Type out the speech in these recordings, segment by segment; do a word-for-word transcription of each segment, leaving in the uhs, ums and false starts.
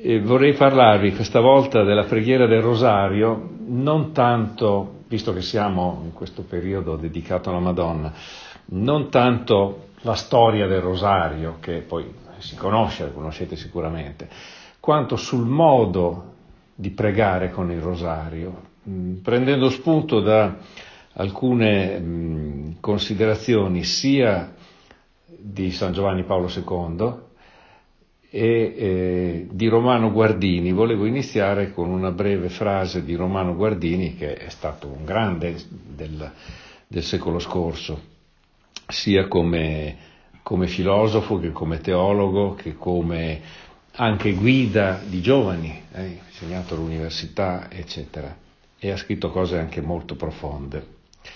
E vorrei parlarvi questa volta della preghiera del Rosario, non tanto, visto che siamo in questo periodo dedicato alla Madonna, non tanto la storia del Rosario, che poi si conosce, la conoscete sicuramente, quanto sul modo di pregare con il Rosario, prendendo spunto da alcune mh, considerazioni sia di San Giovanni Paolo secondo e eh, di Romano Guardini. Volevo iniziare con una breve frase di Romano Guardini, che è stato un grande del, del secolo scorso, sia come, come filosofo che come teologo, che come anche guida di giovani, eh, ha insegnato all'università, eccetera, e ha scritto cose anche molto profonde.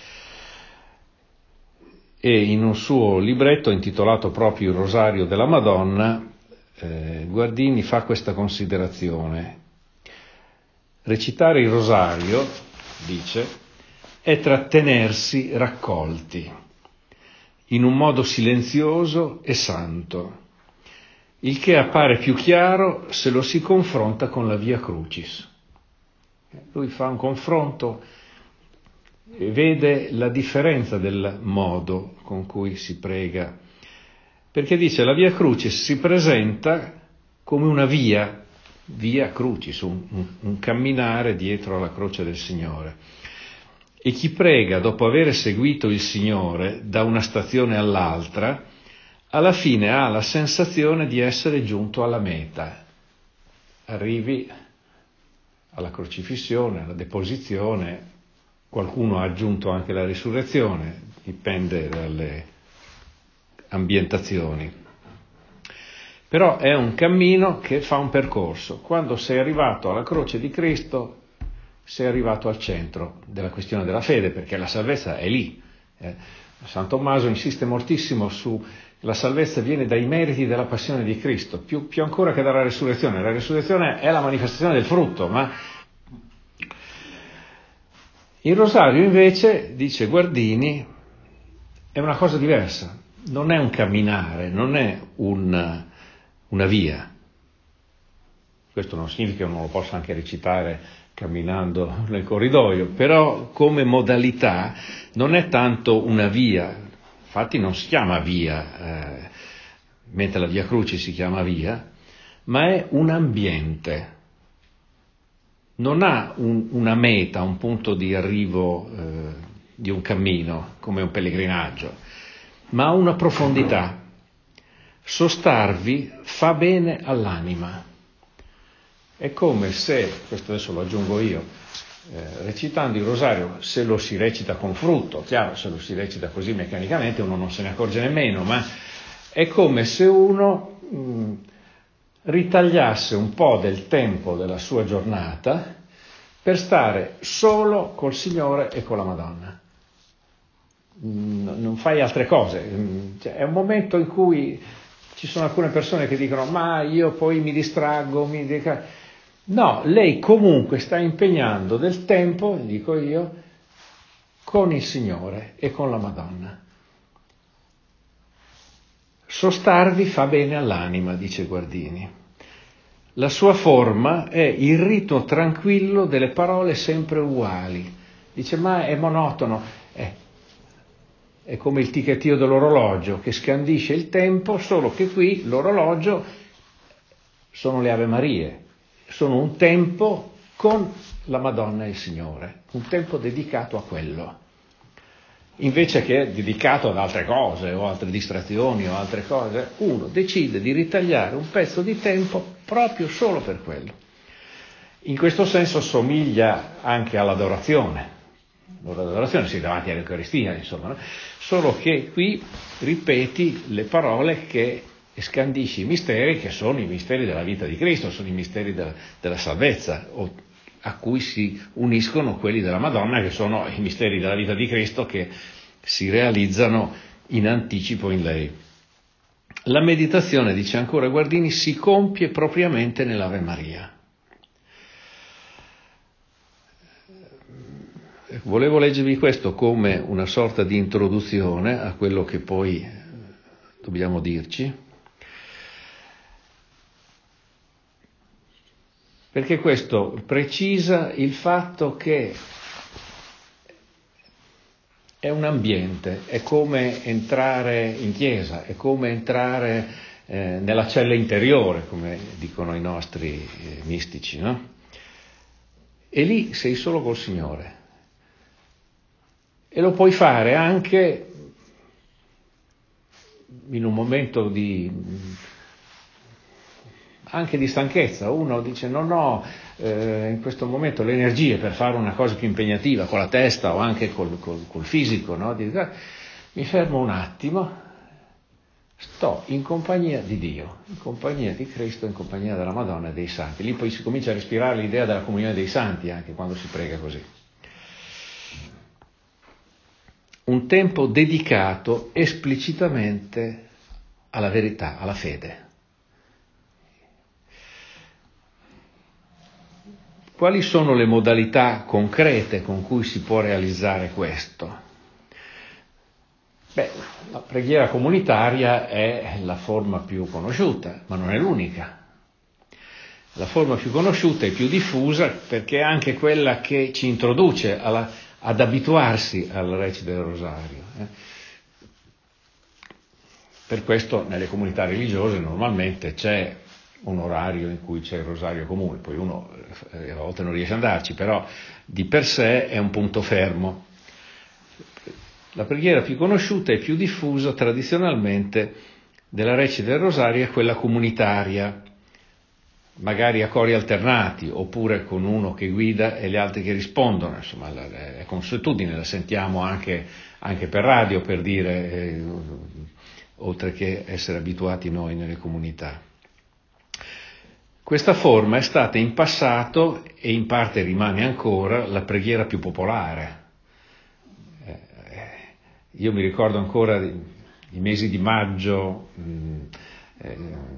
E in un suo libretto intitolato proprio Il Rosario della Madonna, eh, Guardini fa questa considerazione: recitare il Rosario, dice, è trattenersi raccolti in un modo silenzioso e santo, il che appare più chiaro se lo si confronta con la Via Crucis. Lui fa un confronto e vede la differenza del modo con cui si prega, perché dice la Via Crucis si presenta come una via, Via Crucis, un, un, un camminare dietro alla croce del Signore. E chi prega dopo aver seguito il Signore da una stazione all'altra, alla fine ha la sensazione di essere giunto alla meta. Arrivi alla crocifissione, alla deposizione, qualcuno ha aggiunto anche la risurrezione, dipende dalle ambientazioni. Però è un cammino che fa un percorso. Quando sei arrivato alla croce di Cristo, sei arrivato al centro della questione della fede, perché la salvezza è lì. Eh, San Tommaso insiste moltissimo su la salvezza viene dai meriti della passione di Cristo, più, più ancora che dalla resurrezione. La resurrezione è la manifestazione del frutto, ma il Rosario invece, dice Guardini, è una cosa diversa. Non è un camminare, non è un, una via. Questo non significa che non lo possa anche recitare camminando nel corridoio, però come modalità non è tanto una via, infatti non si chiama via, eh, mentre la Via Crucis si chiama via, ma è un ambiente, non ha un, una meta, un punto di arrivo eh, di un cammino, come un pellegrinaggio, ma ha una profondità. Sostarvi fa bene all'anima. È come se, questo adesso lo aggiungo io, eh, recitando il Rosario, se lo si recita con frutto, chiaro, se lo si recita così meccanicamente uno non se ne accorge nemmeno, ma è come se uno mh, ritagliasse un po' del tempo della sua giornata per stare solo col Signore e con la Madonna. Mh, non fai altre cose, mh, cioè, è un momento in cui ci sono alcune persone che dicono ma io poi mi distraggo, mi dica... No, lei comunque sta impegnando del tempo, dico io, con il Signore e con la Madonna. Sostarvi fa bene all'anima, dice Guardini. La sua forma è il ritmo tranquillo delle parole sempre uguali. Dice, ma è monotono. Eh, è come il ticchettio dell'orologio che scandisce il tempo, solo che qui l'orologio sono le Ave Marie. Sono un tempo con la Madonna e il Signore, un tempo dedicato a quello, invece che dedicato ad altre cose o altre distrazioni o altre cose. Uno decide di ritagliare un pezzo di tempo proprio solo per quello. In questo senso somiglia anche all'adorazione. L'adorazione si è davanti all'Eucaristia, insomma, no? Solo che qui ripeti le parole che e scandisci i misteri che sono i misteri della vita di Cristo, sono i misteri della, della salvezza, o, a cui si uniscono quelli della Madonna, che sono i misteri della vita di Cristo che si realizzano in anticipo in lei. La meditazione, dice ancora Guardini, si compie propriamente nell'Ave Maria. Volevo leggervi questo come una sorta di introduzione a quello che poi dobbiamo dirci. perché questo precisa il fatto che è un ambiente, è come entrare in chiesa, è come entrare eh, nella cella interiore, come dicono i nostri eh, mistici, no? E lì sei solo col Signore. E lo puoi fare anche in un momento di, anche di stanchezza. Uno dice non ho eh, in questo momento le energie per fare una cosa più impegnativa con la testa o anche col, col, col fisico, no? Dice, mi fermo un attimo, sto in compagnia di Dio, in compagnia di Cristo, in compagnia della Madonna e dei Santi. Lì poi si comincia a respirare l'idea della comunione dei Santi anche quando si prega così. Un tempo dedicato esplicitamente alla verità, alla fede. Quali sono le modalità concrete con cui si può realizzare questo? Beh, la preghiera comunitaria è la forma più conosciuta, ma non è l'unica. La forma più conosciuta e più diffusa perché è anche quella che ci introduce alla, ad abituarsi al recito del rosario. Eh. Per questo nelle comunità religiose normalmente c'è un orario in cui c'è il rosario comune, poi uno a volte non riesce ad andarci, però di per sé è un punto fermo. La preghiera più conosciuta e più diffusa tradizionalmente della recita del rosario è quella comunitaria, magari a cori alternati, oppure con uno che guida e gli altri che rispondono, insomma è consuetudine, la sentiamo anche, anche per radio, per dire, eh, oltre che essere abituati noi nelle comunità. Questa forma è stata in passato, e in parte rimane ancora, la preghiera più popolare. Eh, io mi ricordo ancora i mesi di maggio, mh, eh,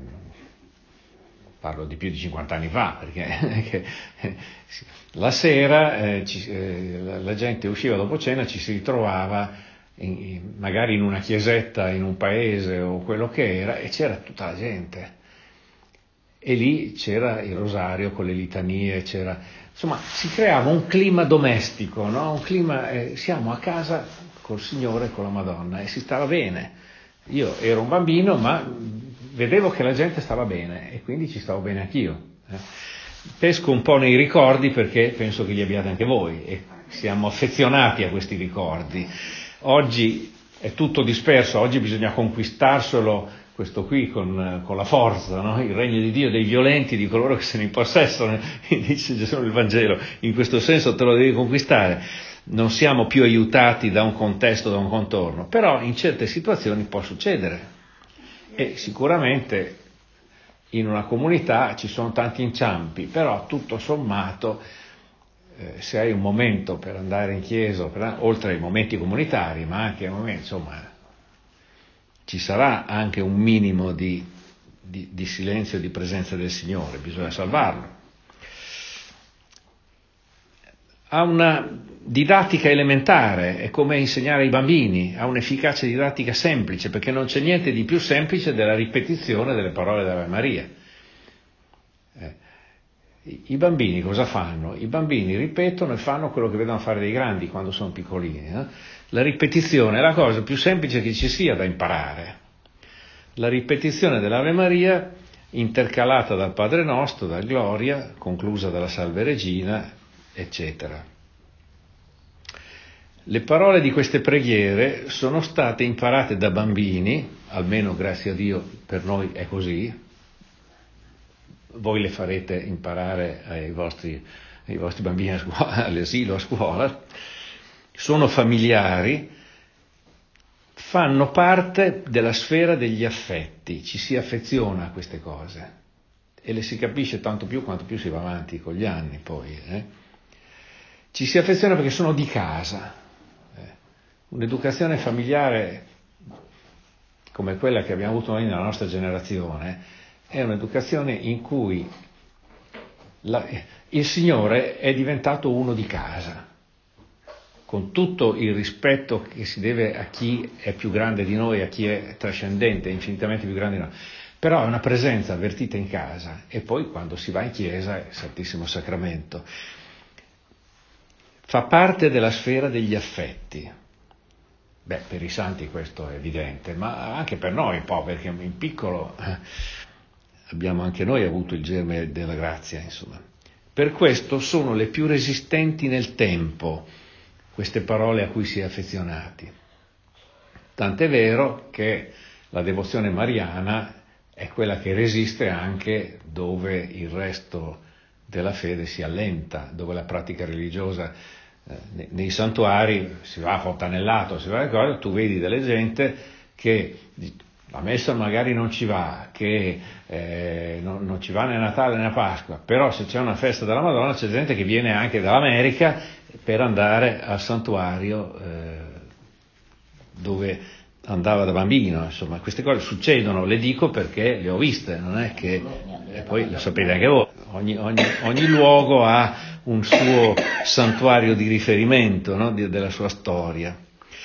parlo di più di cinquanta anni fa, perché la sera eh, ci, eh, la, la gente usciva dopo cena, ci si ritrovava in, magari in una chiesetta in un paese o quello che era, e c'era tutta la gente. E lì c'era il rosario con le litanie, c'era, insomma, si creava un clima domestico, no? Un clima, eh, siamo a casa col Signore e con la Madonna e si stava bene. Io ero un bambino, ma vedevo che la gente stava bene e quindi ci stavo bene anch'io. Eh. Pesco un po' nei ricordi perché penso che li abbiate anche voi e siamo affezionati a questi ricordi. Oggi è tutto disperso, oggi bisogna conquistarselo questo qui con, con la forza, no? Il regno di Dio dei violenti, di coloro che se ne impossessano, dice Gesù nel Vangelo, in questo senso te lo devi conquistare. Non siamo più aiutati da un contesto, da un contorno, però in certe situazioni può succedere e sicuramente in una comunità ci sono tanti inciampi, però tutto sommato eh, se hai un momento per andare in chiesa, per, oltre ai momenti comunitari, ma anche ai momenti, insomma, ci sarà anche un minimo di, di, di silenzio e di presenza del Signore, bisogna salvarlo. Ha una didattica elementare, è come insegnare ai bambini, ha un'efficacia didattica semplice, perché non c'è niente di più semplice della ripetizione delle parole dell'Ave Maria. Eh, I bambini cosa fanno? I bambini ripetono e fanno quello che vedono fare dei grandi quando sono piccolini. Eh? La ripetizione è la cosa più semplice che ci sia da imparare. La ripetizione dell'Ave Maria, intercalata dal Padre Nostro, dal Gloria, conclusa dalla Salve Regina, eccetera. Le parole di queste preghiere sono state imparate da bambini, almeno grazie a Dio per noi è così, voi le farete imparare ai vostri, ai vostri bambini a scuola, all'asilo, a scuola, sono familiari, fanno parte della sfera degli affetti, ci si affeziona a queste cose e le si capisce tanto più quanto più si va avanti con gli anni poi. Eh? Ci si affeziona perché sono di casa. Eh? Un'educazione familiare come quella che abbiamo avuto noi nella nostra generazione è un'educazione in cui la, il Signore è diventato uno di casa, con tutto il rispetto che si deve a chi è più grande di noi, a chi è trascendente, infinitamente più grande di noi. però è una presenza avvertita in casa, e poi quando si va in chiesa è il Santissimo Sacramento. Fa parte della sfera degli affetti. Beh, per i santi questo è evidente, ma anche per noi un po', perché in piccolo eh, abbiamo anche noi avuto il germe della grazia, insomma. Per questo sono le più resistenti nel tempo, queste parole a cui si è affezionati. Tant'è vero che la devozione mariana è quella che resiste anche dove il resto della fede si allenta, dove la pratica religiosa, eh, nei, nei santuari si va a fontanellato, si va a cose, tu vedi delle gente che la messa magari non ci va, che eh, non, non ci va né Natale né Pasqua, però se c'è una festa della Madonna c'è gente che viene anche dall'America per andare al santuario eh, dove andava da bambino. Insomma, queste cose succedono, le dico perché le ho viste, non è che e poi lo sapete anche voi, ogni, ogni, ogni luogo ha un suo santuario di riferimento, no? di, della sua storia.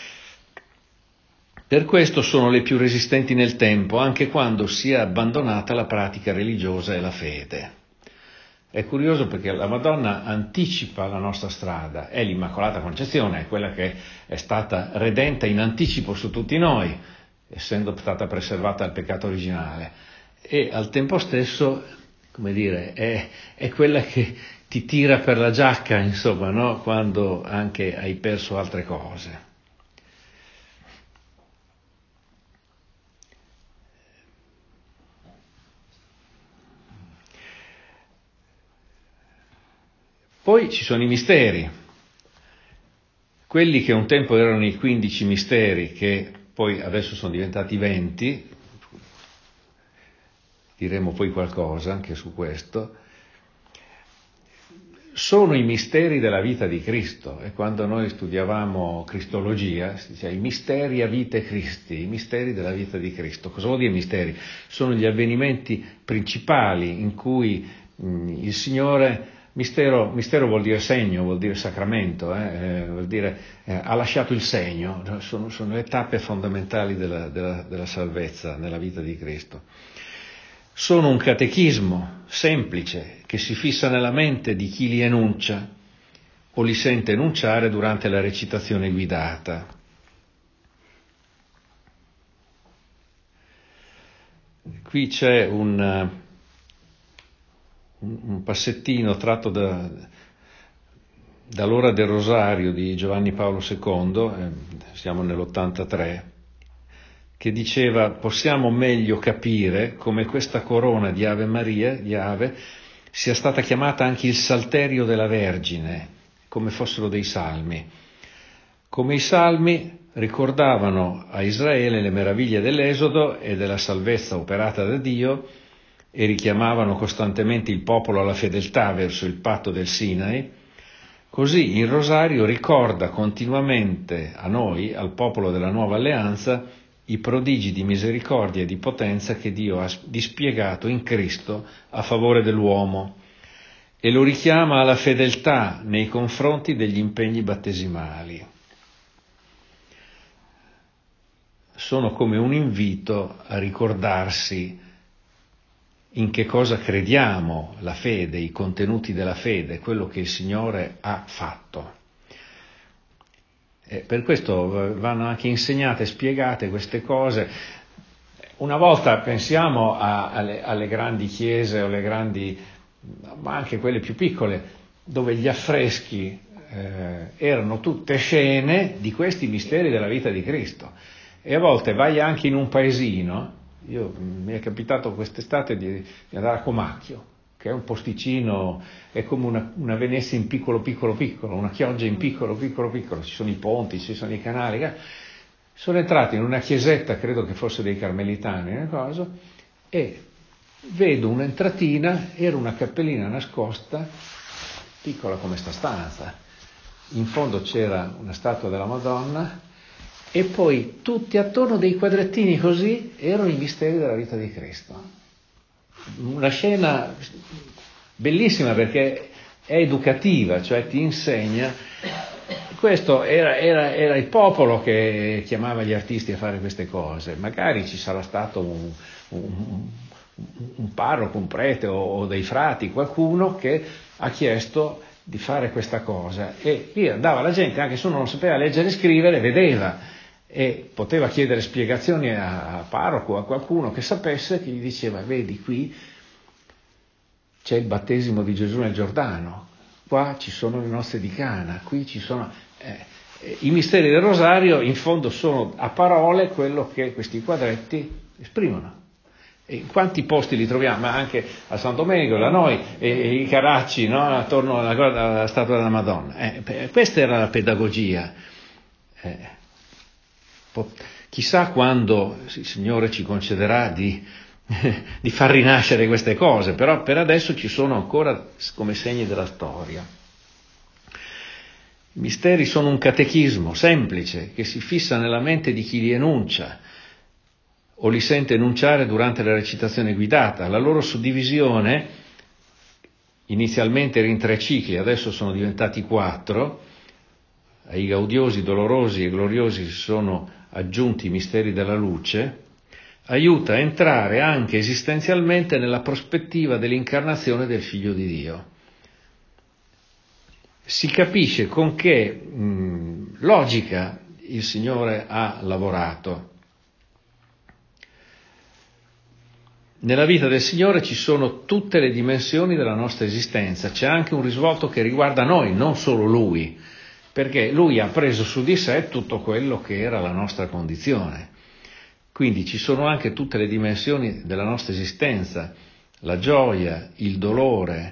Per questo sono le più resistenti nel tempo, anche quando si è abbandonata la pratica religiosa e la fede. È curioso perché la Madonna anticipa la nostra strada, è l'Immacolata Concezione, è quella che è stata redenta in anticipo su tutti noi, essendo stata preservata dal peccato originale, e al tempo stesso, come dire, è, è quella che ti tira per la giacca, insomma, no? Quando anche hai perso altre cose. Poi ci sono i misteri, quelli che un tempo erano i quindici misteri, che poi adesso sono diventati venti, diremo poi qualcosa anche su questo, sono i misteri della vita di Cristo. E quando noi studiavamo Cristologia si diceva i misteri a vite Christi, i misteri della vita di Cristo. Cosa vuol dire misteri? Sono gli avvenimenti principali in cui mh, il Signore... Mistero, mistero vuol dire segno, vuol dire sacramento, eh, eh, vuol dire eh, ha lasciato il segno, sono, sono le tappe fondamentali della, della, della salvezza nella vita di Cristo. Sono un catechismo semplice che si fissa nella mente di chi li enuncia o li sente enunciare durante la recitazione guidata. Qui c'è un... un passettino tratto da, dall'ora del Rosario di Giovanni Paolo secondo, eh, siamo nell'ottantatré, che diceva: possiamo meglio capire come questa corona di Ave Maria, di Ave, sia stata chiamata anche il Salterio della Vergine, come fossero dei salmi. Come i salmi ricordavano a Israele le meraviglie dell'Esodo e della salvezza operata da Dio, e richiamavano costantemente il popolo alla fedeltà verso il patto del Sinai, così il Rosario ricorda continuamente a noi, al popolo della nuova alleanza, i prodigi di misericordia e di potenza che Dio ha dispiegato in Cristo a favore dell'uomo, e lo richiama alla fedeltà nei confronti degli impegni battesimali. Sono come un invito a ricordarsi in che cosa crediamo, la fede, i contenuti della fede, quello che il Signore ha fatto. E per questo vanno anche insegnate, spiegate queste cose. Una volta pensiamo a, alle, alle grandi chiese o alle grandi, ma anche quelle più piccole, dove gli affreschi eh, erano tutte scene di questi misteri della vita di Cristo. E a volte vai anche in un paesino. Io, mi è capitato quest'estate di, di andare a Comacchio, che è un posticino, è come una, una Venezia in piccolo piccolo piccolo, una Chioggia in piccolo piccolo piccolo, ci sono i ponti, ci sono i canali. Sono entrato in una chiesetta, credo che fosse dei carmelitani, una cosa, e vedo un'entratina, era una cappellina nascosta, piccola come sta stanza, in fondo c'era una statua della Madonna, e poi tutti attorno dei quadrettini così erano i misteri della vita di Cristo. Una scena bellissima perché è educativa, cioè ti insegna. Questo era, era, era il popolo che chiamava gli artisti a fare queste cose. Magari ci sarà stato un, un, un parroco, un prete o, o dei frati, qualcuno che ha chiesto di fare questa cosa, e lì andava la gente, anche se uno non sapeva leggere e scrivere, vedeva e poteva chiedere spiegazioni a, a parroco o a qualcuno che sapesse, che gli diceva: vedi, qui c'è il battesimo di Gesù nel Giordano, qua ci sono le nozze di Cana, qui ci sono eh, i misteri del Rosario. In fondo sono a parole quello che questi quadretti esprimono. E in quanti posti li troviamo? Ma anche a San Domenico, da noi, e, e i Carracci, no? Attorno alla, alla statua della Madonna. Eh, questa era la pedagogia. Eh, po- chissà quando il Signore ci concederà di, di far rinascere queste cose, però per adesso ci sono ancora come segni della storia. I misteri sono un catechismo semplice che si fissa nella mente di chi li enuncia o li sente enunciare durante la recitazione guidata. La loro suddivisione, inizialmente era in tre cicli, adesso sono diventati quattro. Ai gaudiosi, dolorosi e gloriosi si sono aggiunti i misteri della luce, aiuta a entrare anche esistenzialmente nella prospettiva dell'incarnazione del Figlio di Dio. Si capisce con che mh, logica il Signore ha lavorato. Nella vita del Signore ci sono tutte le dimensioni della nostra esistenza, c'è anche un risvolto che riguarda noi, non solo Lui, perché Lui ha preso su di sé tutto quello che era la nostra condizione. Quindi ci sono anche tutte le dimensioni della nostra esistenza, la gioia, il dolore,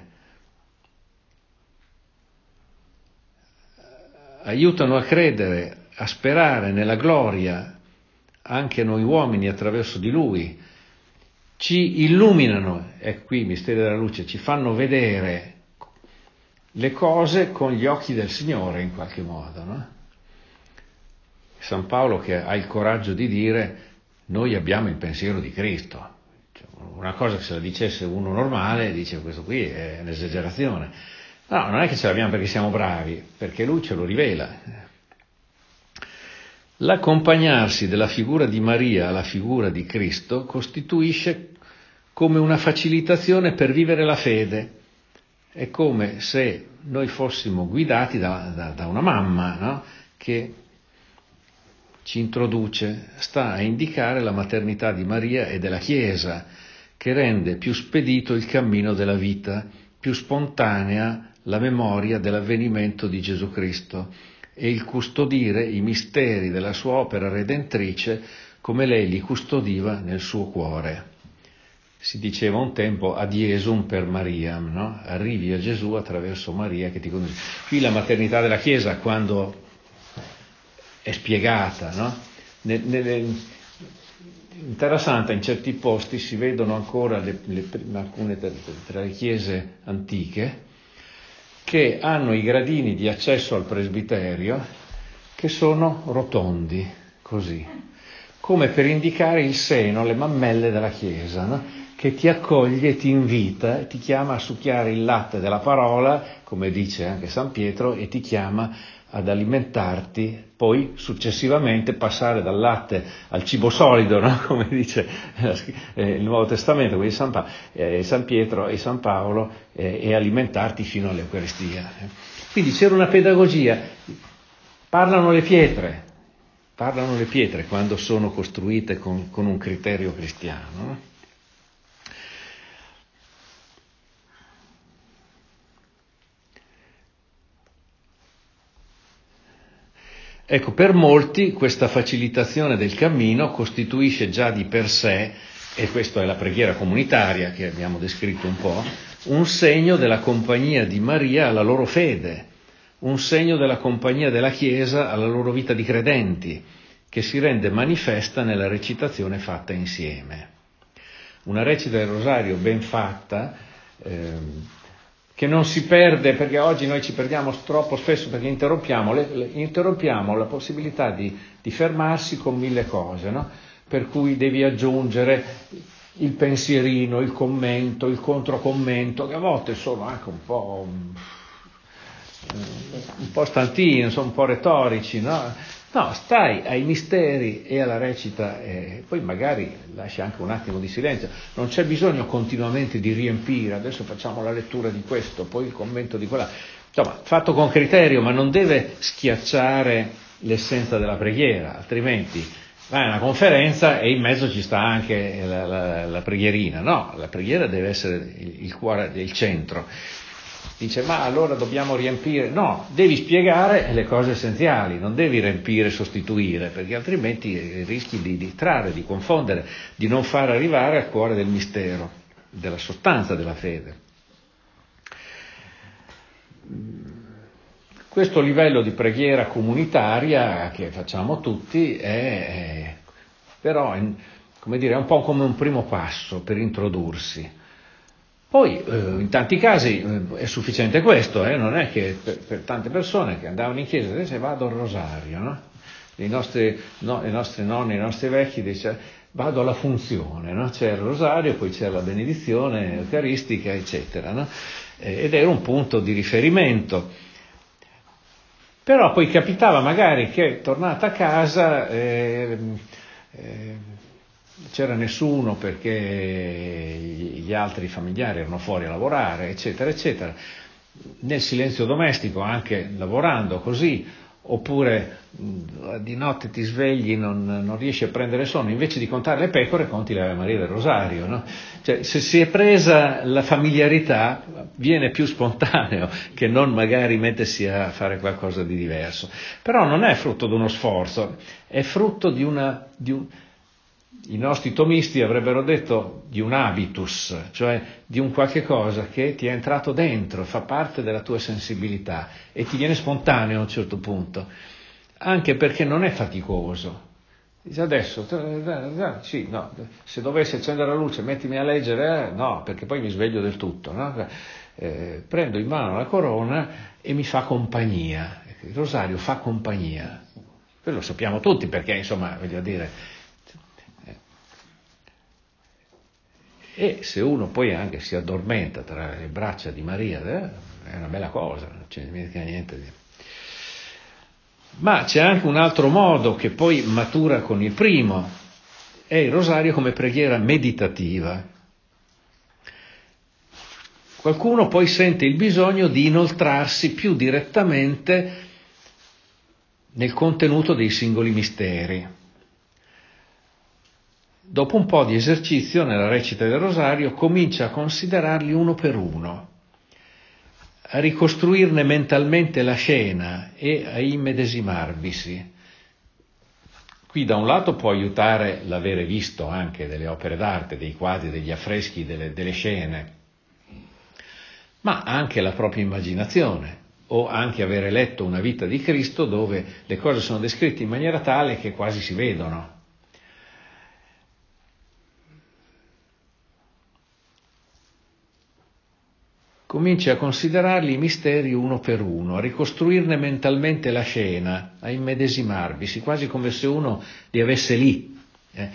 aiutano a credere, a sperare nella gloria anche noi uomini attraverso di Lui. Ci illuminano, ecco qui i misteri della luce, ci fanno vedere le cose con gli occhi del Signore in qualche modo, no? San Paolo che ha il coraggio di dire: noi abbiamo il pensiero di Cristo. Cioè, una cosa che se la dicesse uno normale dice: questo qui è un'esagerazione. No, non è che ce l'abbiamo perché siamo bravi, perché Lui ce lo rivela. L'accompagnarsi della figura di Maria alla figura di Cristo costituisce come una facilitazione per vivere la fede. È come se noi fossimo guidati da, da, da una mamma, no? Che ci introduce, sta a indicare la maternità di Maria e della Chiesa, che rende più spedito il cammino della vita, più spontanea la memoria dell'avvenimento di Gesù Cristo e il custodire i misteri della sua opera redentrice come lei li custodiva nel suo cuore. Si diceva un tempo ad Iesum per Mariam, no? Arrivi a Gesù attraverso Maria che ti conduce. Qui la maternità della Chiesa, quando è spiegata, no? Nelle, in Terra Santa in certi posti si vedono ancora le, le, alcune tra le chiese antiche che hanno i gradini di accesso al presbiterio che sono rotondi, così, come per indicare il seno, le mammelle della Chiesa, no? Che ti accoglie, ti invita, ti chiama a succhiare il latte della parola, come dice anche San Pietro, e ti chiama ad alimentarti, poi successivamente passare dal latte al cibo solido, no? Come dice eh, il Nuovo Testamento, quindi San, pa- eh, San Pietro e San Paolo, eh, e alimentarti fino all'Eucaristia. Quindi c'era una pedagogia, parlano le pietre, parlano le pietre quando sono costruite con, con un criterio cristiano, no? Ecco, per molti questa facilitazione del cammino costituisce già di per sé, e questa è la preghiera comunitaria che abbiamo descritto un po', un segno della compagnia di Maria alla loro fede, un segno della compagnia della Chiesa alla loro vita di credenti, che si rende manifesta nella recitazione fatta insieme. Una recita del Rosario ben fatta, ehm, che non si perde, perché oggi noi ci perdiamo troppo spesso perché interrompiamo, le, le, interrompiamo la possibilità di, di fermarsi con mille cose, no? Per cui devi aggiungere il pensierino, il commento, il controcommento, che a volte sono anche un po', un po' stantini, sono un po' retorici, no? No, stai ai misteri e alla recita, e poi magari lascia anche un attimo di silenzio, non c'è bisogno continuamente di riempire, adesso facciamo la lettura di questo, poi il commento di quella, insomma, fatto con criterio, ma non deve schiacciare l'essenza della preghiera, altrimenti vai a una conferenza e in mezzo ci sta anche la, la, la preghierina, no, la preghiera deve essere il, il cuore, il centro. Dice, ma allora dobbiamo riempire? No, devi spiegare le cose essenziali, non devi riempire e sostituire, perché altrimenti rischi di distrarre, di confondere, di non far arrivare al cuore del mistero, della sostanza della fede. Questo livello di preghiera comunitaria che facciamo tutti è, è però, è, come dire, è un po' come un primo passo per introdursi. Poi eh, in tanti casi eh, è sufficiente questo, eh, non è che per, per tante persone che andavano in chiesa dice vado al rosario, no? I nostri, no, i nostri nonni, i nostri vecchi dice vado alla funzione, no? C'è il rosario, poi c'è la benedizione eucaristica, eccetera, no? eh, ed era un punto di riferimento. Però poi capitava magari che tornata a casa eh, eh, c'era nessuno perché gli altri familiari erano fuori a lavorare, eccetera, eccetera. Nel silenzio domestico, anche lavorando così, oppure di notte ti svegli, non, non riesci a prendere sonno, invece di contare le pecore conti l'Ave Maria del Rosario, no? Cioè, se si è presa la familiarità viene più spontaneo che non magari mettersi a fare qualcosa di diverso. Però non è frutto di uno sforzo, è frutto di una... Di un, i nostri tomisti avrebbero detto di un habitus, cioè di un qualche cosa che ti è entrato dentro, fa parte della tua sensibilità e ti viene spontaneo a un certo punto, anche perché non è faticoso. Dice adesso, sì, no, se dovessi accendere la luce mettimi a leggere, eh, no, perché poi mi sveglio del tutto, no? eh, prendo in mano la corona e mi fa compagnia, il rosario fa compagnia, quello lo sappiamo tutti perché insomma, voglio dire, e se uno poi anche si addormenta tra le braccia di Maria, eh, è una bella cosa, non c'è mica niente di... Ma c'è anche un altro modo che poi matura con il primo, è il rosario come preghiera meditativa. Qualcuno poi sente il bisogno di inoltrarsi più direttamente nel contenuto dei singoli misteri. Dopo un po' di esercizio nella recita del rosario comincia a considerarli uno per uno, a ricostruirne mentalmente la scena e a immedesimarvisi. Qui da un lato può aiutare l'avere visto anche delle opere d'arte, dei quadri, degli affreschi, delle, delle scene, ma anche la propria immaginazione, o anche avere letto una vita di Cristo dove le cose sono descritte in maniera tale che quasi si vedono. Cominci a considerarli i misteri uno per uno, a ricostruirne mentalmente la scena, a immedesimarvisi, quasi come se uno li avesse lì. Eh.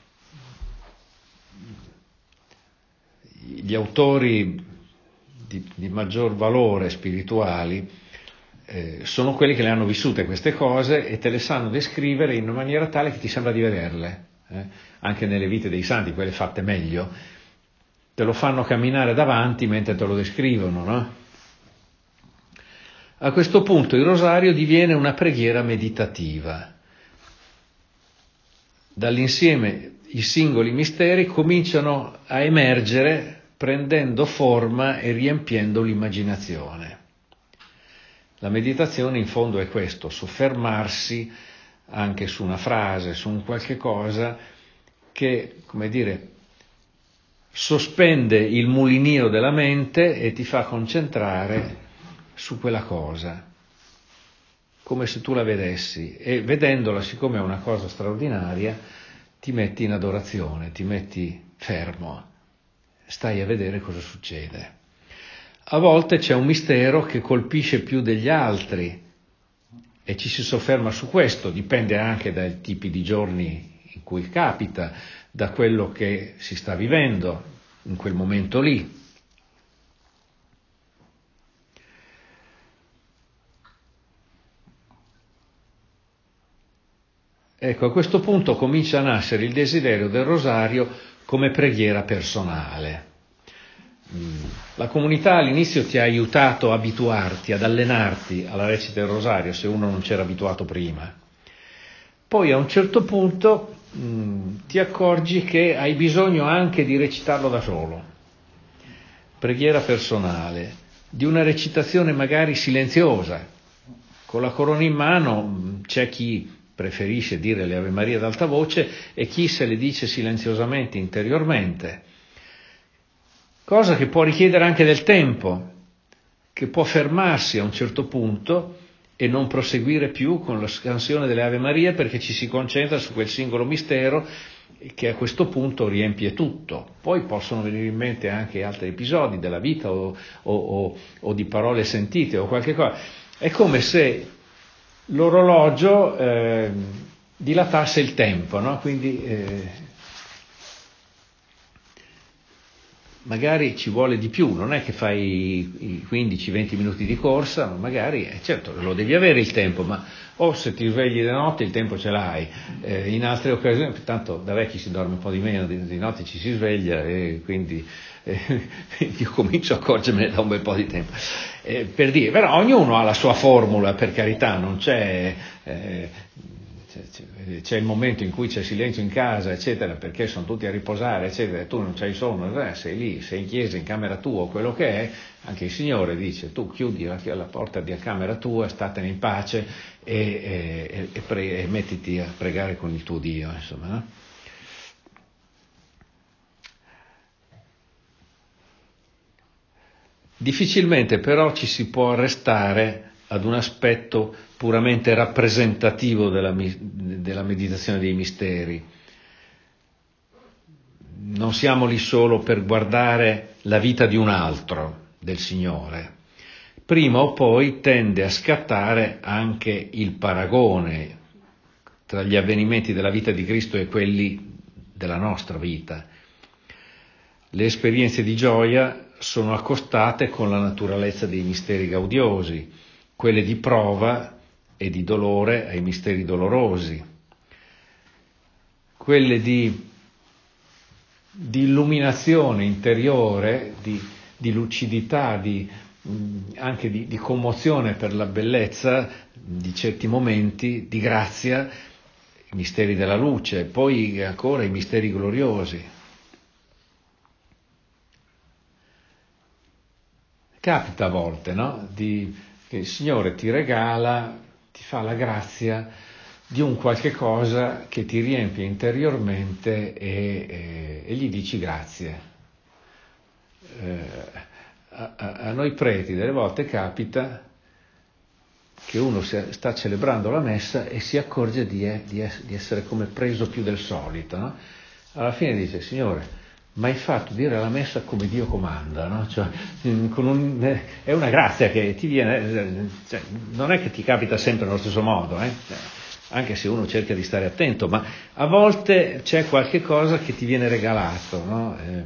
Gli autori di, di maggior valore spirituali eh, sono quelli che le hanno vissute queste cose e te le sanno descrivere in una maniera tale che ti sembra di vederle, eh. Anche nelle vite dei santi, quelle fatte meglio, te lo fanno camminare davanti mentre te lo descrivono, no? A questo punto il rosario diviene una preghiera meditativa. Dall'insieme i singoli misteri cominciano a emergere prendendo forma e riempiendo l'immaginazione. La meditazione in fondo è questo, soffermarsi anche su una frase, su un qualche cosa che, come dire, sospende il mulinio della mente e ti fa concentrare su quella cosa, come se tu la vedessi, e vedendola, siccome è una cosa straordinaria, ti metti in adorazione, ti metti fermo, stai a vedere cosa succede. A volte c'è un mistero che colpisce più degli altri e ci si sofferma su questo, dipende anche dai tipi di giorni in cui capita, da quello che si sta vivendo in quel momento lì. Ecco, a questo punto comincia a nascere il desiderio del rosario come preghiera personale. La comunità all'inizio ti ha aiutato a abituarti, ad allenarti alla recita del rosario, se uno non c'era abituato prima. Poi a un certo punto mh, ti accorgi che hai bisogno anche di recitarlo da solo. Preghiera personale, di una recitazione magari silenziosa. Con la corona in mano c'è chi preferisce dire le Ave Maria ad alta voce e chi se le dice silenziosamente, interiormente. Cosa che può richiedere anche del tempo, che può fermarsi a un certo punto e non proseguire più con la scansione delle Ave Maria perché ci si concentra su quel singolo mistero che a questo punto riempie tutto. Poi possono venire in mente anche altri episodi della vita o, o, o, o di parole sentite o qualche cosa. È come se l'orologio eh, dilatasse il tempo, no? Quindi eh, magari ci vuole di più, non è che fai i quindici venti minuti di corsa, ma magari, eh, certo, lo devi avere il tempo, ma o se ti svegli di notte il tempo ce l'hai, eh, in altre occasioni, tanto da vecchi si dorme un po' di meno, di, di notte ci si sveglia e quindi eh, io comincio a accorgermene da un bel po' di tempo. Eh, per dire, però ognuno ha la sua formula, per carità, non c'è... Eh, c'è il momento in cui c'è silenzio in casa, eccetera, perché sono tutti a riposare, eccetera, e tu non c'hai sonno, eh, sei lì, sei in chiesa, in camera tua o quello che è, anche il Signore dice, tu chiudi la, la porta di camera tua, statene in pace e, e, e, pre, e mettiti a pregare con il tuo Dio, insomma, no? Difficilmente però ci si può arrestare ad un aspetto puramente rappresentativo della, della meditazione dei misteri. Non siamo lì solo per guardare la vita di un altro, del Signore. Prima o poi tende a scattare anche il paragone tra gli avvenimenti della vita di Cristo e quelli della nostra vita. Le esperienze di gioia sono accostate con la naturalezza dei misteri gaudiosi, quelle di prova e di dolore ai misteri dolorosi, quelle di, di illuminazione interiore, di, di lucidità, di, anche di, di commozione per la bellezza di certi momenti, di grazia, i misteri della luce, poi ancora i misteri gloriosi. Capita a volte, no? Di, che il Signore ti regala, ti fa la grazia di un qualche cosa che ti riempie interiormente e, e, e gli dici grazie. Eh, a, a, a noi preti delle volte capita che uno sta celebrando la messa e si accorge di, di, di essere come preso più del solito, no? Alla fine dice, Signore, ma hai fatto dire la messa come Dio comanda, no? Cioè, con un, è una grazia che ti viene, cioè, non è che ti capita sempre nello stesso modo, eh? Anche se uno cerca di stare attento, ma a volte c'è qualche cosa che ti viene regalato, no? Eh,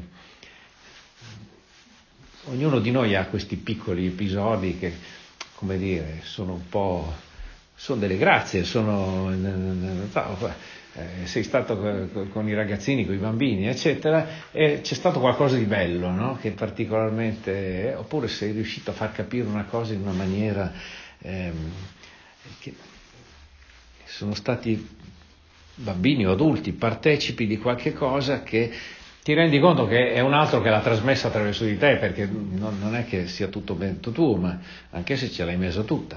ognuno di noi ha questi piccoli episodi che, come dire, sono un po', sono delle grazie, sono, eh, sei stato con i ragazzini, con i bambini, eccetera, e c'è stato qualcosa di bello, no? Che particolarmente, eh, oppure sei riuscito a far capire una cosa in una maniera, ehm, che sono stati bambini o adulti partecipi di qualche cosa che ti rendi conto che è un altro che l'ha trasmessa attraverso di te, perché non, non è che sia tutto ben tuo, ma anche se ce l'hai messa tutta.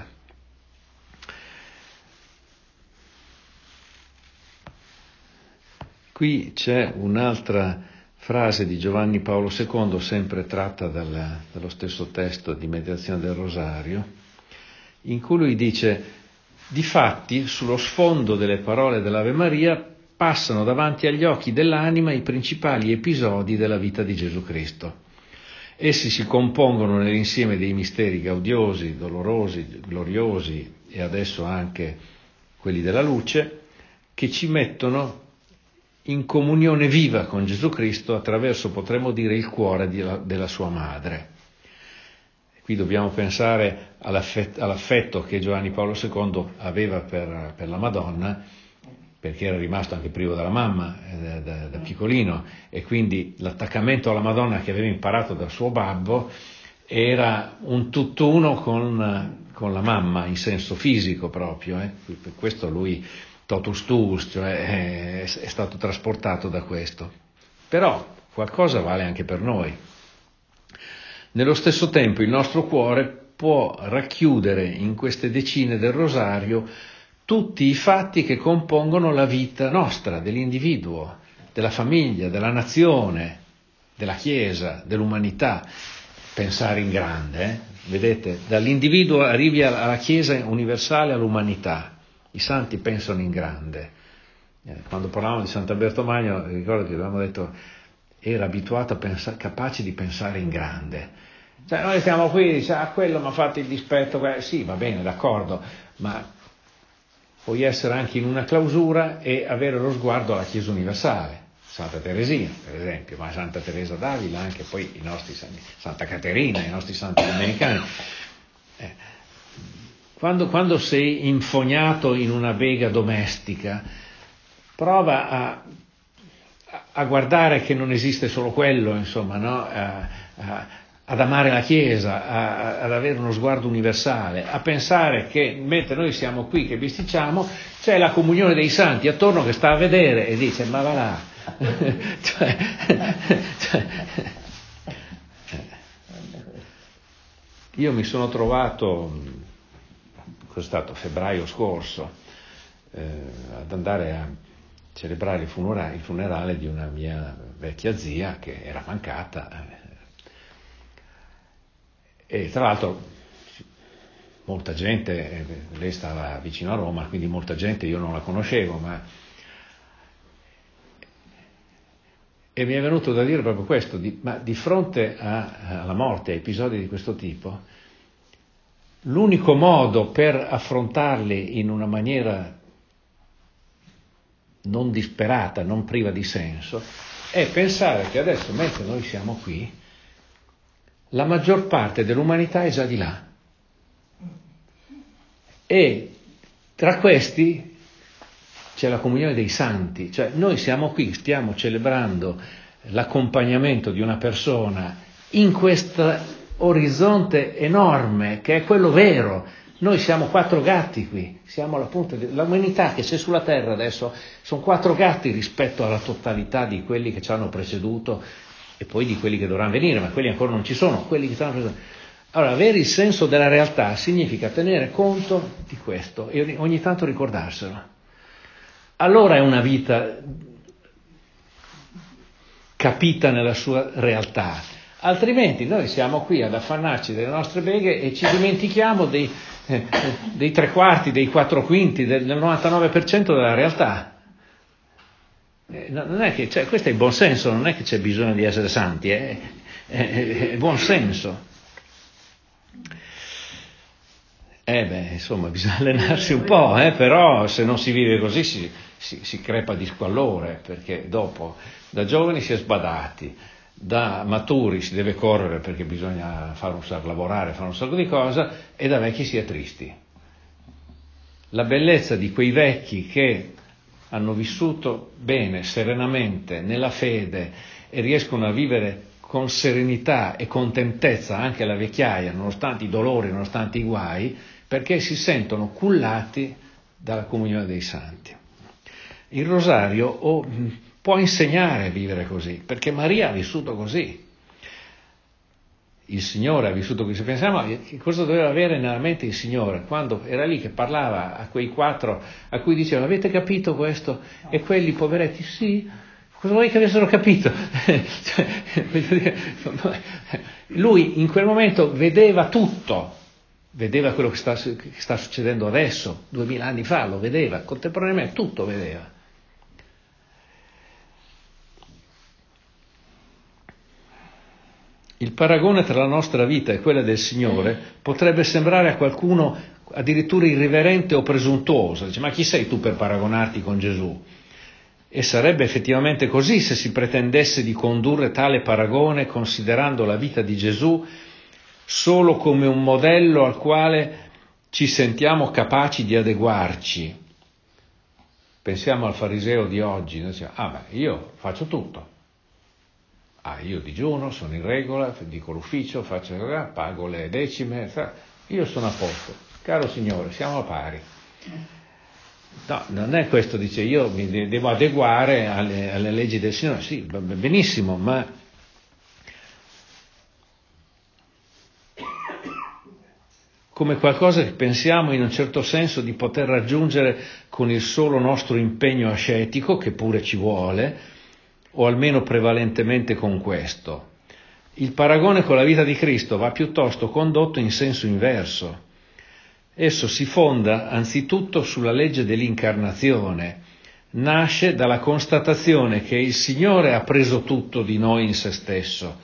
Qui c'è un'altra frase di Giovanni Paolo secondo, sempre tratta dalla, dallo stesso testo di meditazione del Rosario, in cui lui dice: difatti, sullo sfondo delle parole dell'Ave Maria passano davanti agli occhi dell'anima i principali episodi della vita di Gesù Cristo. Essi si compongono nell'insieme dei misteri gaudiosi, dolorosi, gloriosi e adesso anche quelli della luce, che ci mettono in comunione viva con Gesù Cristo attraverso, potremmo dire, il cuore della sua madre. Qui dobbiamo pensare all'affetto, all'affetto che Giovanni Paolo secondo aveva per, per la Madonna, perché era rimasto anche privo della mamma eh, da, da, da piccolino, e quindi l'attaccamento alla Madonna che aveva imparato dal suo babbo era un tutt'uno con, con la mamma in senso fisico proprio, eh. Per questo lui totus tuus, cioè è, è stato trasportato da questo. Però qualcosa vale anche per noi. Nello stesso tempo il nostro cuore può racchiudere in queste decine del rosario tutti i fatti che compongono la vita nostra, dell'individuo, della famiglia, della nazione, della Chiesa, dell'umanità. Pensare in grande, eh? Vedete, dall'individuo arrivi alla Chiesa universale, all'umanità. I santi pensano in grande. Eh, quando parlavamo di Sant'Alberto Magno, ricordo che avevamo detto era abituato a pensare, capace di pensare in grande. Cioè, noi stiamo qui, dice, ah, quello mi ha fatto il dispetto, eh, sì, va bene, d'accordo, ma puoi essere anche in una clausura e avere lo sguardo alla Chiesa universale. Santa Teresina, per esempio, ma Santa Teresa d'Avila, anche poi i nostri santi, Santa Caterina, i nostri santi domenicani. Eh, quando, quando sei infognato in una bega domestica, prova a, a guardare che non esiste solo quello, insomma, no? A, a, ad amare la Chiesa, a, ad avere uno sguardo universale, a pensare che mentre noi siamo qui che bisticciamo, c'è la comunione dei santi attorno che sta a vedere e dice, ma va là. cioè, cioè, io mi sono trovato, cos'è stato, febbraio scorso, eh, ad andare a celebrare il funerale, il funerale di una mia vecchia zia che era mancata, e tra l'altro molta gente, lei stava vicino a Roma, quindi molta gente io non la conoscevo, ma e mi è venuto da dire proprio questo, di, ma di fronte a, alla morte, a episodi di questo tipo, l'unico modo per affrontarli in una maniera non disperata, non priva di senso, è pensare che adesso, mentre noi siamo qui, la maggior parte dell'umanità è già di là. E tra questi c'è la comunione dei santi, cioè noi siamo qui, stiamo celebrando l'accompagnamento di una persona in questo orizzonte enorme che è quello vero. Noi siamo quattro gatti qui, siamo alla punta dell'umanità che c'è sulla terra adesso, sono quattro gatti rispetto alla totalità di quelli che ci hanno preceduto e poi di quelli che dovranno venire, ma quelli ancora non ci sono, quelli che ci hanno preceduto. Allora, avere il senso della realtà significa tenere conto di questo e ogni tanto ricordarselo. Allora è una vita capita nella sua realtà, altrimenti noi siamo qui ad affannarci delle nostre beghe e ci dimentichiamo dei, eh, dei tre quarti, dei quattro quinti, del novantanove per cento della realtà. Eh, non è che, cioè, questo è il buon senso, non è che c'è bisogno di essere santi, è, è, è buon senso. Eh beh, insomma, bisogna allenarsi un po', eh, però se non si vive così si, si, si crepa di squallore, perché dopo da giovani si è sbadati, da maturi si deve correre perché bisogna fare un sacco, lavorare, fare un sacco di cose, e da vecchi si è tristi. La bellezza di quei vecchi che hanno vissuto bene, serenamente, nella fede e riescono a vivere con serenità e contentezza anche la vecchiaia, nonostante i dolori, nonostante i guai, perché si sentono cullati dalla comunione dei santi. Il rosario oh, può insegnare a vivere così, perché Maria ha vissuto così. Il Signore ha vissuto così. Pensiamo a che cosa doveva avere nella mente il Signore quando era lì che parlava a quei quattro a cui diceva avete capito questo? E quelli poveretti sì, cosa vuoi che avessero capito? Lui in quel momento vedeva tutto, vedeva quello che sta, che sta succedendo adesso, duemila anni fa lo vedeva, contemporaneamente tutto vedeva. Il paragone tra la nostra vita e quella del Signore potrebbe sembrare a qualcuno addirittura irriverente o presuntuoso. Dice, ma chi sei tu per paragonarti con Gesù? E sarebbe effettivamente così se si pretendesse di condurre tale paragone considerando la vita di Gesù solo come un modello al quale ci sentiamo capaci di adeguarci. Pensiamo al fariseo di oggi, noi diciamo, ah beh, io faccio tutto. Ah, io digiuno, sono in regola, dico l'ufficio, faccio, pago le decime, io sono a posto. Caro Signore, siamo a pari. No, non è questo, dice, io mi devo adeguare alle, alle leggi del Signore. Sì, benissimo, ma come qualcosa che pensiamo in un certo senso di poter raggiungere con il solo nostro impegno ascetico, che pure ci vuole, o almeno prevalentemente con questo. Il paragone con la vita di Cristo va piuttosto condotto in senso inverso. Esso si fonda anzitutto sulla legge dell'incarnazione, nasce dalla constatazione che il Signore ha preso tutto di noi in se stesso.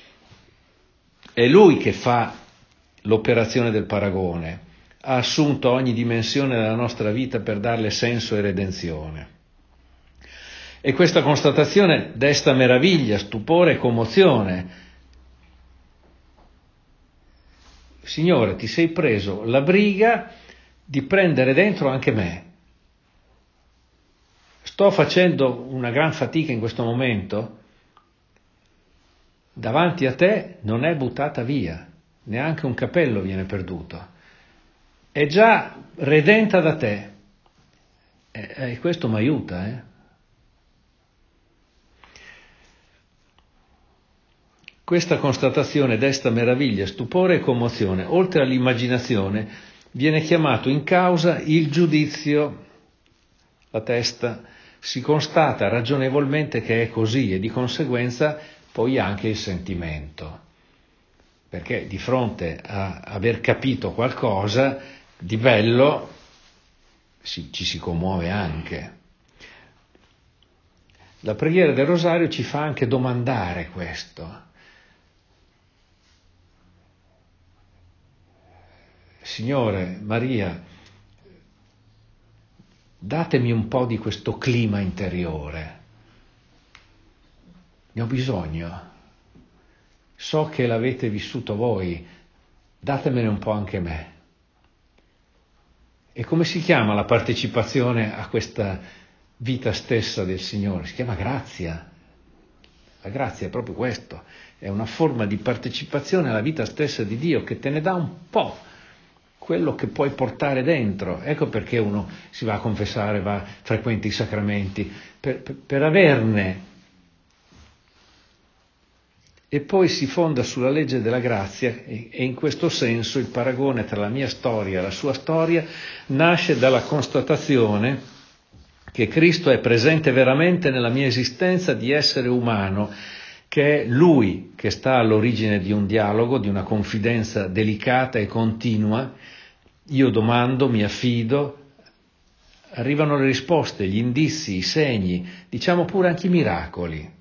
È Lui che fa l'operazione del paragone, ha assunto ogni dimensione della nostra vita per darle senso e redenzione. E questa constatazione desta meraviglia, stupore e commozione. Signore, ti sei preso la briga di prendere dentro anche me. Sto facendo una gran fatica in questo momento. Davanti a te non è buttata via, neanche un capello viene perduto. È già redenta da te. E, e questo mi aiuta, eh? Questa constatazione desta meraviglia, stupore e commozione. Oltre all'immaginazione viene chiamato in causa il giudizio. La testa si constata ragionevolmente che è così e di conseguenza poi anche il sentimento. Perché di fronte a aver capito qualcosa di bello si, ci si commuove anche. La preghiera del Rosario ci fa anche domandare questo. Signore, Maria, datemi un po' di questo clima interiore. Ne ho bisogno. So che l'avete vissuto voi, datemene un po' anche me. E come si chiama la partecipazione a questa vita stessa del Signore? Si chiama grazia. La grazia è proprio questo, è una forma di partecipazione alla vita stessa di Dio che te ne dà un po' quello che puoi portare dentro. Ecco perché uno si va a confessare, va, frequenta i sacramenti, per, per, per averne. E poi si fonda sulla legge della grazia e, e in questo senso il paragone tra la mia storia e la sua storia nasce dalla constatazione che Cristo è presente veramente nella mia esistenza di essere umano, che è Lui che sta all'origine di un dialogo, di una confidenza delicata e continua. Io domando, mi affido, arrivano le risposte, gli indizi, i segni, diciamo pure anche i miracoli.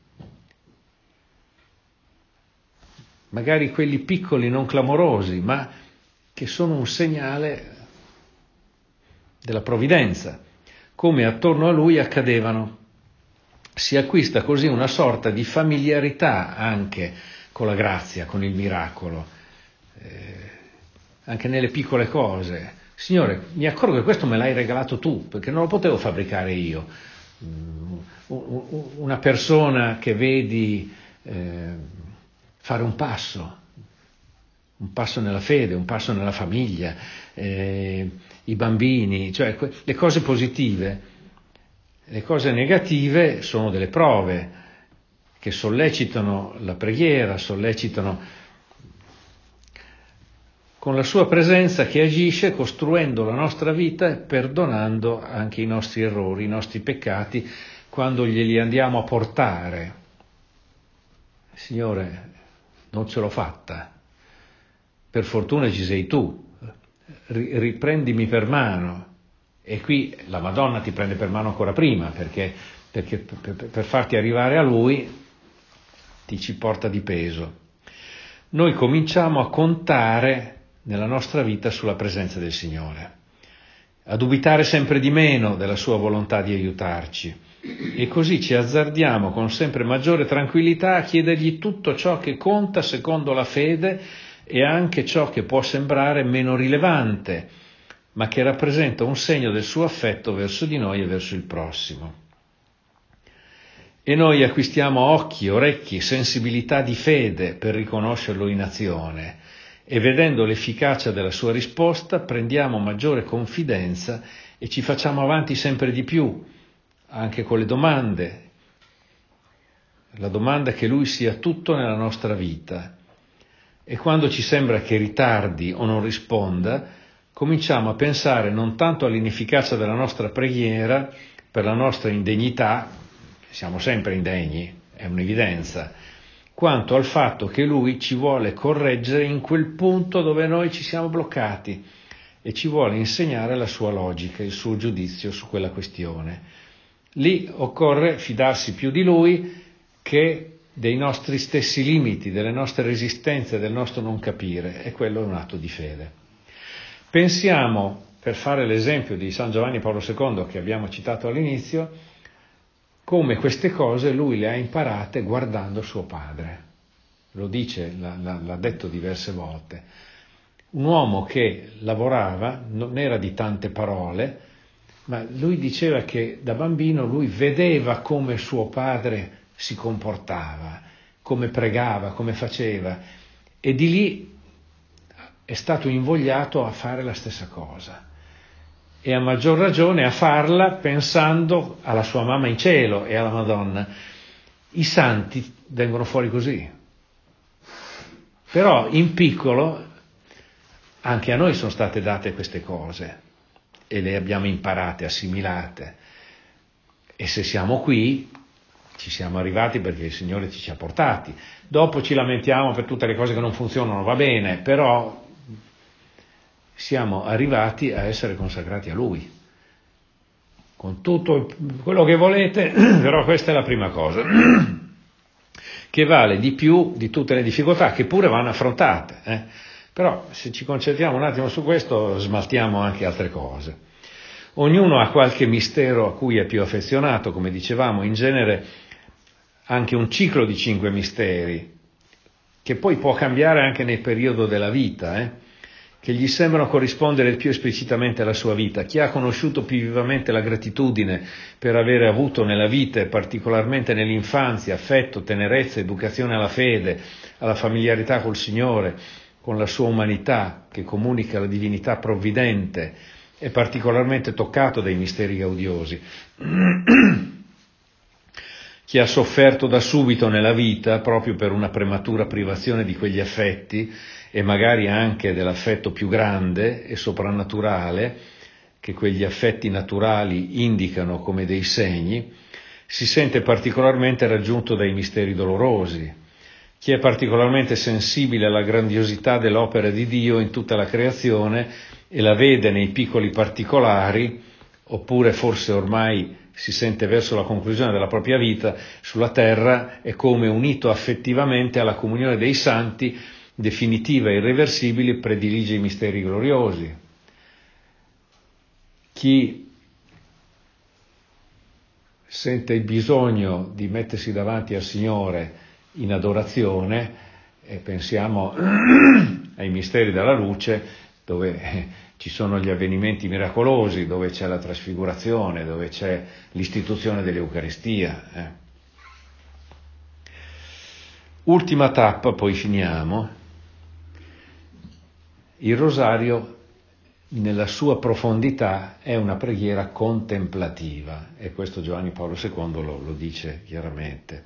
Magari quelli piccoli, non clamorosi, ma che sono un segnale della provvidenza, come attorno a Lui accadevano. Si acquista così una sorta di familiarità anche con la grazia, con il miracolo, eh, anche nelle piccole cose. Signore, mi accorgo che questo me l'hai regalato tu, perché non lo potevo fabbricare io. Una persona che vedi eh, fare un passo, un passo nella fede, un passo nella famiglia, eh, i bambini, cioè que- le cose positive. Le cose negative sono delle prove che sollecitano la preghiera, sollecitano con la sua presenza che agisce costruendo la nostra vita e perdonando anche i nostri errori, i nostri peccati quando glieli andiamo a portare. Signore, non ce l'ho fatta, per fortuna ci sei tu, riprendimi per mano. E qui la Madonna ti prende per mano ancora prima, perché, perché per, per farti arrivare a Lui ti ci porta di peso. Noi cominciamo a contare nella nostra vita sulla presenza del Signore, a dubitare sempre di meno della sua volontà di aiutarci, e così ci azzardiamo con sempre maggiore tranquillità a chiedergli tutto ciò che conta secondo la fede e anche ciò che può sembrare meno rilevante, ma che rappresenta un segno del suo affetto verso di noi e verso il prossimo. E noi acquistiamo occhi, orecchi, sensibilità di fede per riconoscerlo in azione e vedendo l'efficacia della sua risposta prendiamo maggiore confidenza e ci facciamo avanti sempre di più, anche con le domande. La domanda è che lui sia tutto nella nostra vita. E quando ci sembra che ritardi o non risponda, cominciamo a pensare non tanto all'inefficacia della nostra preghiera per la nostra indegnità, siamo sempre indegni, è un'evidenza, quanto al fatto che lui ci vuole correggere in quel punto dove noi ci siamo bloccati e ci vuole insegnare la sua logica, il suo giudizio su quella questione. Lì occorre fidarsi più di lui che dei nostri stessi limiti, delle nostre resistenze, del nostro non capire, e quello è un atto di fede. Pensiamo, per fare l'esempio di San Giovanni Paolo secondo che abbiamo citato all'inizio, come queste cose lui le ha imparate guardando suo padre. Lo dice, l'ha detto diverse volte. Un uomo che lavorava, non era di tante parole, ma lui diceva che da bambino lui vedeva come suo padre si comportava, come pregava, come faceva, e di lì è stato invogliato a fare la stessa cosa. E a maggior ragione a farla pensando alla sua mamma in cielo e alla Madonna. I santi vengono fuori così. Però in piccolo anche a noi sono state date queste cose e le abbiamo imparate, assimilate. E se siamo qui, ci siamo arrivati perché il Signore ci ha portati. Dopo ci lamentiamo per tutte le cose che non funzionano, va bene, però siamo arrivati a essere consacrati a Lui, con tutto quello che volete, però questa è la prima cosa, che vale di più di tutte le difficoltà, che pure vanno affrontate, eh? Però se ci concentriamo un attimo su questo, smaltiamo anche altre cose. Ognuno ha qualche mistero a cui è più affezionato, come dicevamo, in genere anche un ciclo di cinque misteri, che poi può cambiare anche nel periodo della vita, eh? che gli sembrano corrispondere più esplicitamente alla sua vita. Chi ha conosciuto più vivamente la gratitudine per avere avuto nella vita e particolarmente nell'infanzia affetto, tenerezza, educazione alla fede, alla familiarità col Signore, con la sua umanità che comunica la divinità provvidente, è particolarmente toccato dai misteri gaudiosi. Chi ha sofferto da subito nella vita proprio per una prematura privazione di quegli affetti e magari anche dell'affetto più grande e soprannaturale che quegli affetti naturali indicano come dei segni, si sente particolarmente raggiunto dai misteri dolorosi. Chi è particolarmente sensibile alla grandiosità dell'opera di Dio in tutta la creazione e la vede nei piccoli particolari, oppure forse ormai si sente verso la conclusione della propria vita sulla terra, è come unito affettivamente alla comunione dei santi, definitiva e irreversibile, predilige i misteri gloriosi. Chi sente il bisogno di mettersi davanti al Signore in adorazione, e pensiamo ai misteri della luce, dove ci sono gli avvenimenti miracolosi, dove c'è la trasfigurazione, dove c'è l'istituzione dell'Eucaristia. Eh. Ultima tappa, poi finiamo. Il rosario, nella sua profondità, è una preghiera contemplativa, e questo Giovanni Paolo secondo lo, lo dice chiaramente.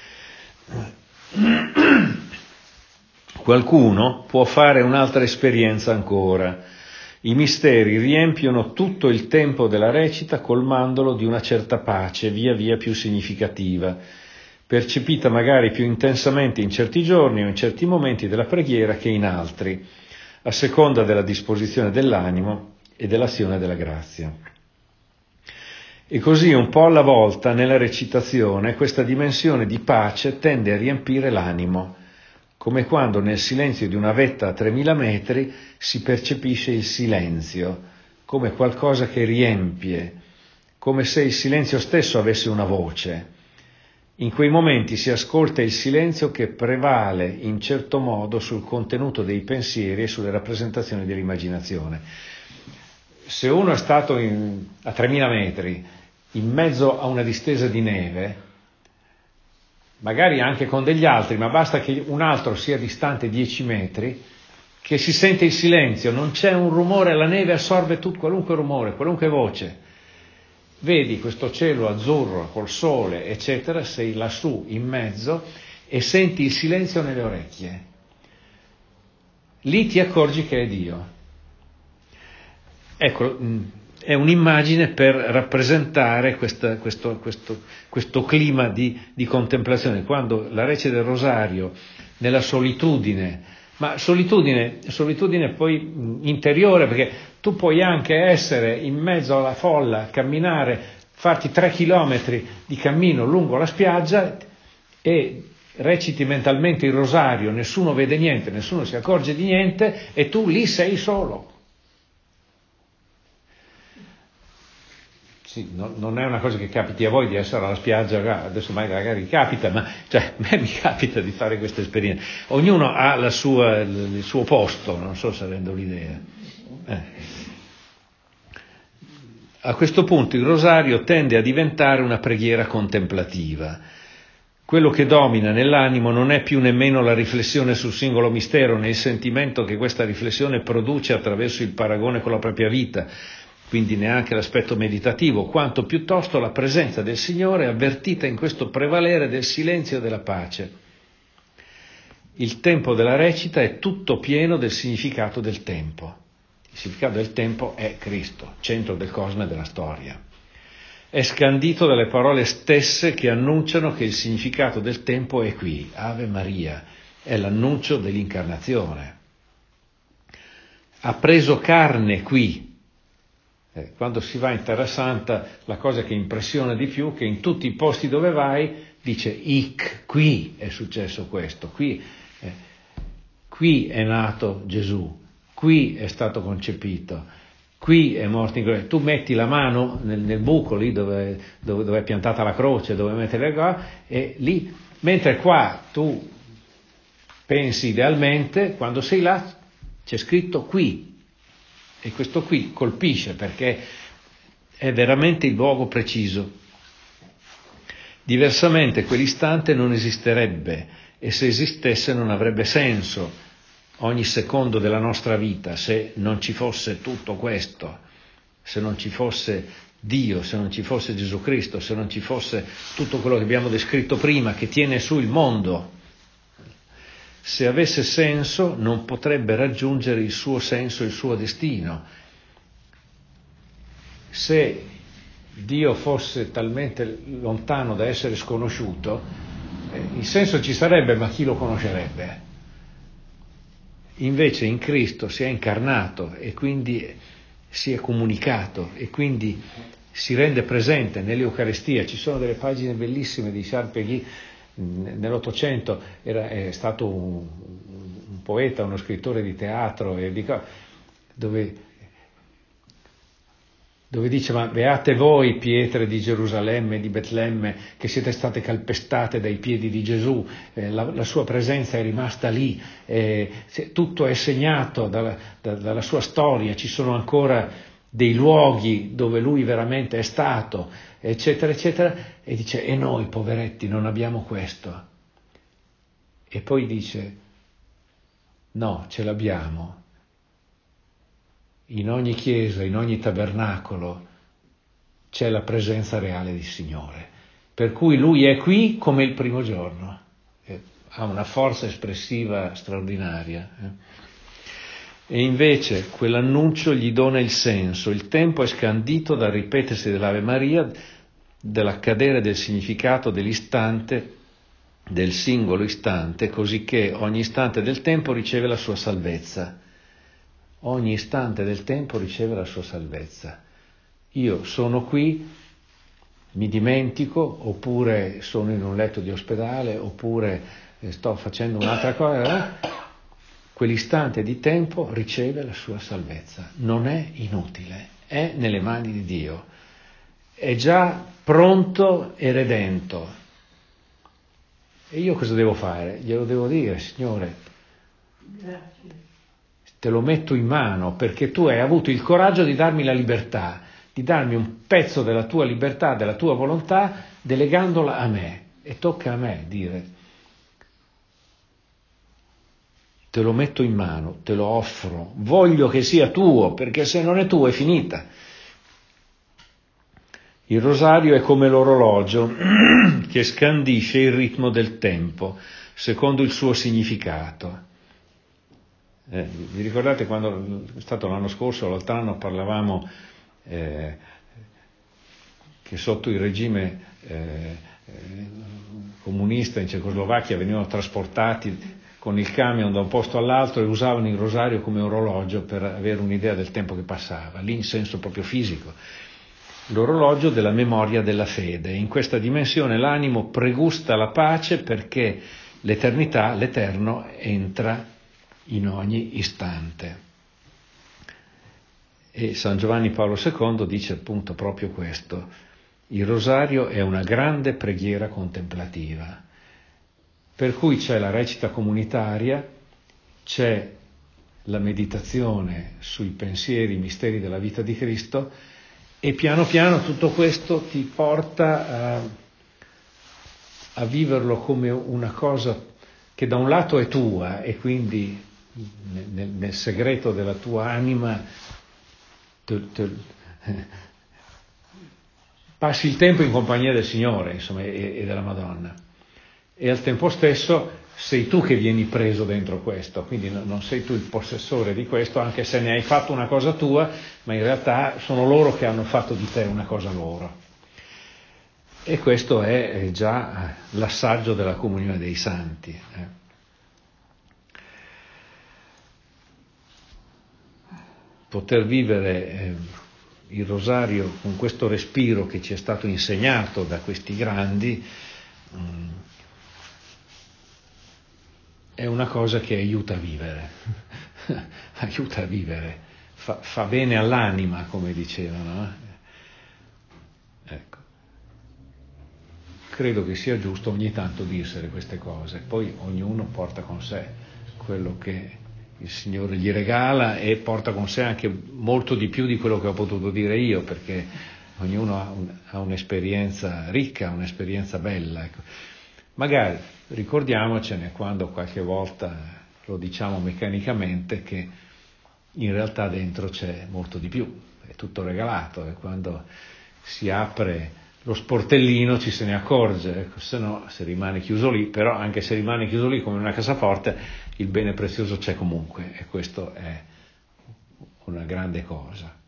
Qualcuno può fare un'altra esperienza ancora. I misteri riempiono tutto il tempo della recita colmandolo di una certa pace via via più significativa, percepita magari più intensamente in certi giorni o in certi momenti della preghiera che in altri, a seconda della disposizione dell'animo e dell'azione della grazia. E così un po' alla volta nella recitazione questa dimensione di pace tende a riempire l'animo, come quando nel silenzio di una vetta a tremila metri si percepisce il silenzio, come qualcosa che riempie, come se il silenzio stesso avesse una voce. In quei momenti si ascolta il silenzio che prevale in certo modo sul contenuto dei pensieri e sulle rappresentazioni dell'immaginazione. se uno è stato in, a tremila metri in mezzo a una distesa di neve, magari anche con degli altri, ma basta che un altro sia distante dieci metri, che si sente il silenzio, non c'è un rumore, la neve assorbe tutto, qualunque rumore, qualunque voce. Vedi questo cielo azzurro col sole, eccetera, sei lassù in mezzo e senti il silenzio nelle orecchie. Lì ti accorgi che è Dio. Ecco, è un'immagine per rappresentare questa, questo, questo, questo clima di, di contemplazione. Quando la recita del rosario, nella solitudine, ma solitudine, solitudine poi interiore, perché tu puoi anche essere in mezzo alla folla, camminare, farti tre chilometri di cammino lungo la spiaggia e reciti mentalmente il rosario, nessuno vede niente, nessuno si accorge di niente e tu lì sei solo. Sì, no, non è una cosa che capiti a voi di essere alla spiaggia, adesso magari capita, ma cioè, a me mi capita di fare questa esperienza. Ognuno ha la sua, il suo posto, non so se rendo l'idea. Eh. A questo punto il rosario tende a diventare una preghiera contemplativa. Quello che domina nell'animo non è più nemmeno la riflessione sul singolo mistero, né il sentimento che questa riflessione produce attraverso il paragone con la propria vita, quindi neanche l'aspetto meditativo, quanto piuttosto la presenza del Signore avvertita in questo prevalere del silenzio e della pace. Il tempo della recita è tutto pieno del significato del tempo. Il significato del tempo è Cristo, centro del cosmo e della storia. È scandito dalle parole stesse che annunciano che il significato del tempo è qui. Ave Maria, è l'annuncio dell'incarnazione. Ha preso carne qui. Eh, quando si va in Terra Santa, la cosa che impressiona di più è che in tutti i posti dove vai dice ic, qui è successo questo, qui, eh, qui è nato Gesù, qui è stato concepito, qui è morto in croce. Tu metti la mano nel, nel buco lì dove, dove, dove è piantata la croce, dove mettere le cose, e lì, mentre qua tu pensi idealmente, quando sei là c'è scritto qui. E questo qui colpisce perché è veramente il luogo preciso. Diversamente quell'istante non esisterebbe e se esistesse non avrebbe senso ogni secondo della nostra vita se non ci fosse tutto questo, se non ci fosse Dio, se non ci fosse Gesù Cristo, se non ci fosse tutto quello che abbiamo descritto prima che tiene su il mondo. Se avesse senso non potrebbe raggiungere il suo senso, il suo destino. Se Dio fosse talmente lontano da essere sconosciuto, eh, il senso ci sarebbe, ma chi lo conoscerebbe? Invece in Cristo si è incarnato e quindi si è comunicato e quindi si rende presente nell'Eucaristia. Ci sono delle pagine bellissime di Charles Péguy. Nell'Ottocento era, è stato un, un poeta, uno scrittore di teatro, e di, dove, dove dice: ma beate voi pietre di Gerusalemme, di Betlemme, che siete state calpestate dai piedi di Gesù, eh, la, la sua presenza è rimasta lì, eh, tutto è segnato dalla, da, dalla sua storia, ci sono ancora dei luoghi dove lui veramente è stato, eccetera, eccetera, e dice: e noi, poveretti, non abbiamo questo. E poi dice: no, ce l'abbiamo. In ogni chiesa, in ogni tabernacolo c'è la presenza reale del Signore. Per cui lui è qui come il primo giorno. Eh, ha una forza espressiva straordinaria. Eh. E invece quell'annuncio gli dona il senso. Il tempo è scandito dal ripetersi dell'Ave Maria, dell'accadere del significato dell'istante, del singolo istante, così che ogni istante del tempo riceve la sua salvezza. Ogni istante del tempo riceve la sua salvezza. Io sono qui, mi dimentico, oppure sono in un letto di ospedale, oppure sto facendo un'altra cosa. Quell'istante di tempo riceve la sua salvezza. Non è inutile, è nelle mani di Dio. È già pronto e redento. E io cosa devo fare? Glielo devo dire: Signore, grazie. te lo metto in mano perché tu hai avuto il coraggio di darmi la libertà, di darmi un pezzo della tua libertà, della tua volontà, delegandola a me. E tocca a me dire, te lo metto in mano, te lo offro, voglio che sia tuo, perché se non è tuo è finita. Il rosario è come l'orologio che scandisce il ritmo del tempo, secondo il suo significato. Eh, vi ricordate quando è stato l'anno scorso, l'altro anno, parlavamo eh, che sotto il regime eh, eh, comunista in Cecoslovacchia venivano trasportati con il camion da un posto all'altro e usavano il rosario come orologio per avere un'idea del tempo che passava, lì in senso proprio fisico. L'orologio della memoria della fede. In questa dimensione l'animo pregusta la pace perché l'eternità, l'eterno, entra in ogni istante. E San Giovanni Paolo secondo dice appunto proprio questo: il rosario è una grande preghiera contemplativa, per cui c'è la recita comunitaria, c'è la meditazione sui pensieri, i misteri della vita di Cristo, e piano piano tutto questo ti porta a, a viverlo come una cosa che da un lato è tua e quindi nel, nel segreto della tua anima te, te, passi il tempo in compagnia del Signore, insomma, e, e della Madonna, e al tempo stesso sei tu che vieni preso dentro questo, quindi non sei tu il possessore di questo, anche se ne hai fatto una cosa tua, ma in realtà sono loro che hanno fatto di te una cosa loro. E questo è già l'assaggio della comunione dei santi. Eh. Poter vivere eh, il rosario con questo respiro che ci è stato insegnato da questi grandi mh, è una cosa che aiuta a vivere, aiuta a vivere, fa, fa bene all'anima, come dicevano. Eh? Ecco. Credo che sia giusto ogni tanto dirsene queste cose, poi ognuno porta con sé quello che il Signore gli regala e porta con sé anche molto di più di quello che ho potuto dire io, perché ognuno ha, un, ha un'esperienza ricca, un'esperienza bella. Ecco. Magari ricordiamocene quando qualche volta lo diciamo meccanicamente che in realtà dentro c'è molto di più, è tutto regalato, e quando si apre lo sportellino ci se ne accorge, ecco, se no se rimane chiuso lì, però anche se rimane chiuso lì come una cassaforte, il bene prezioso c'è comunque, e questo è una grande cosa.